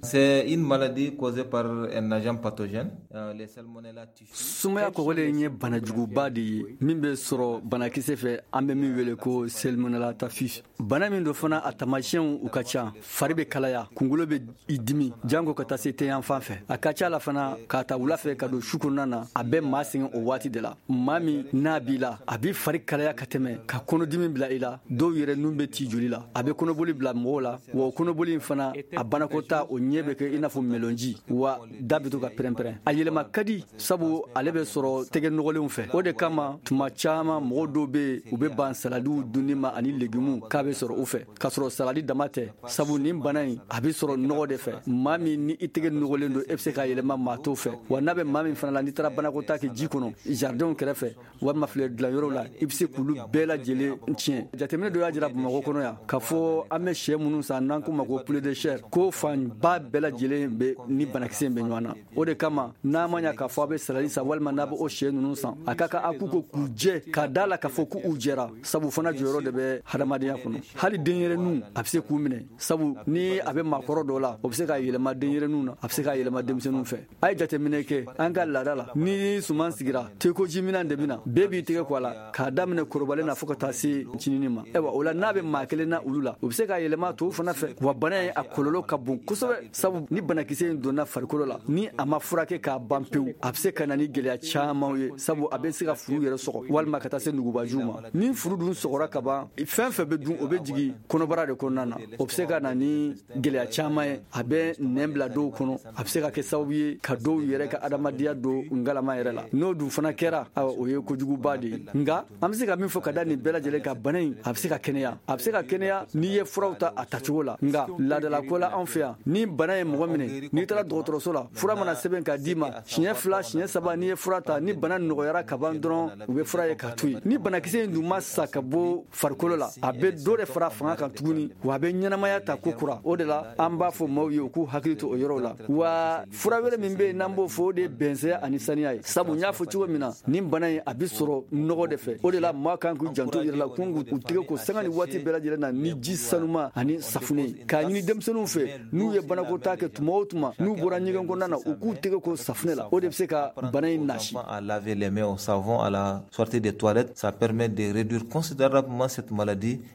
C'est une maladie causée par un agent pathogène, les Salmonella typhus. Sumaya kɔgɔlen ye bana juguba de ye min bɛ sɔrɔ banakisɛ fɛ an bɛ min wele ko Salmonella typhus. Bana min do fana a taamasiyɛnw u ka ca, fari bɛ kalaya, kunkolo bɛ i dimi, jango ka taa se tɛyan fan fɛ. A ka ca la fana k'a ta wula fɛ ka don su kɔnɔna na, a bɛ maa sɛgɛn o waati de la. Maa min n'a b'i la, a b'i fari kalaya ka tɛmɛ, ka kɔnɔdimi bila i la, dɔw yɛrɛ nun bɛ ci joli la, a bɛ kɔnɔboli bila mɔgɔw la, wa o kɔnɔboli in fana a banakɔta o ɲɛ bɛ kɛ i n'a fɔ melonji, wa da bɛ to ka pɛrɛn-pɛrɛn. A yɛlɛma ka di sabu ale bɛ sɔrɔ tɛgɛ nɔgɔlenw fɛ. O de kama tuma caman mɔgɔw dɔw bɛ yen u bɛ ban saladiw dunni ma ani legumu k'a bɛ sɔrɔ u fɛ, k'a sɔrɔ saladi dama tɛ, sabu nin bana in a bɛ sɔrɔ nɔgɔ de fɛ. Maa min ni i tɛgɛ nɔgɔlen don e bɛ se k'a yɛlɛma maa tɔw fɛ, wa n'a bɛ maa min fana la n'i taara banakɔta kɛ ji kɔnɔ jardinw kɛrɛfɛ walima filɛ dilanyɔrɔw la i bɛ se k'olu bɛɛ lajɛlen tiɲɛ. Jateminɛ dɔ y'a jira Bamakɔ kɔnɔ yan k'a fɔ an bɛ sɛ minnu san n'an k'u ma ko poulet de chair ko fanba bɛɛ lajɛlen bɛ ni banakisɛ in bɛ ɲɔgɔn na. O de kama n'a ma ɲa k'a fɔ a bɛ saladi san walima n'a bɛ o sɛ ninnu san a ka kan a k'u ko k'u jɛ k'a da la k'a fɔ k'u jɛra, sabu fana jɔyɔrɔ de bɛ hadamadenya kɔnɔ. Hali denyɛrɛninw a bɛ se k'u minɛ, sabu ni a bɛ maakɔrɔ dɔw la o bɛ se k'a yɛlɛma denyɛrɛninw na, a bɛ se k'a yɛlɛma denmisɛnninw fɛ. A ye jateminɛ kɛ an ka laada la ni suman sigira tekoji minan de bɛna bɛɛ b'i tɛgɛ ko a la k'a daminɛ korobalen na fo ka taa se cininin ma. Ayiwa o la n'a bɛ maa kelen na olu la o bɛ se k'a yɛlɛma tɔw fana fɛ, wa bana in a kɔlɔlɔ ka bon kosɛbɛ, sabu ni banakisɛ in donna farikolo la ni a ma furakɛ k'a ban pewu a bɛ se ka na ni gɛlɛya camanw ye, sabu a bɛ se ka furu yɛrɛ sɔgɔ walima ka taa se nugubajuw ma. Ni furu dun sɔgɔra ka ban fɛn fɛn bɛ dun o bɛ jigin kɔnɔbara de kɔnɔna na, o bɛ se ka na ni gɛlɛya caman ye, a bɛ nɛn bila dɔw kɔnɔ, a bɛ se ka kɛ sababu ye ka dɔw yɛrɛ ka adamadenya don ngalama yɛrɛ la. N'o dun fana kɛra o ye kojuguba de ye. Nka an bɛ se ka min fɔ ka da nin bɛɛ lajɛlen ka bana in a bɛ se ka kɛnɛya, a bɛ se ka kɛnɛya n'i ye furaw ta a tacogo la. Nka laadalako la anw fɛ yan ni bana ye mɔgɔ minɛ n'i taara dɔgɔtɔrɔso la fura mana sɛbɛn k'a d'i ma siɲɛ 2 siɲɛ 3 n'i ye fura ta ni bana nɔgɔyara ka ban dɔrɔn u bɛ fura ye k'a to yen. Ni banakisɛ in dun ma sa ka bɔ farikolo la a bɛ dɔ de fara fanga kan tuguni wa a bɛ ɲɛnamaya ta ko kura. O de la an b'a fɔ maaw ye u k'u hakili to o yɔrɔw la. Wa fura wɛrɛ min bɛ yen n'an b'o fɔ o de ye bɛnsɛya ani saniya ye, sabu n y'a fɔ cogo min na nin bana in a bɛ sɔrɔ nɔgɔ de fɛ. O de la maa kan k'u janto yɛrɛ la k'u tɛgɛ ko sanga ni waati bɛɛ lajɛlen na ni ji sanuma ani safunɛ, k'a ɲini denmisɛnninw fɛ n'u ye banakɔtaa kɛ tuma o tuma n'u bɔra ɲɛgɛn kɔnɔna na u k'u tɛgɛ ko safunɛ la, o de bɛ se ka bana in nasi. À laver les mains au savon à la sortie des toilettes, ça permet de réduire considérablement cette maladie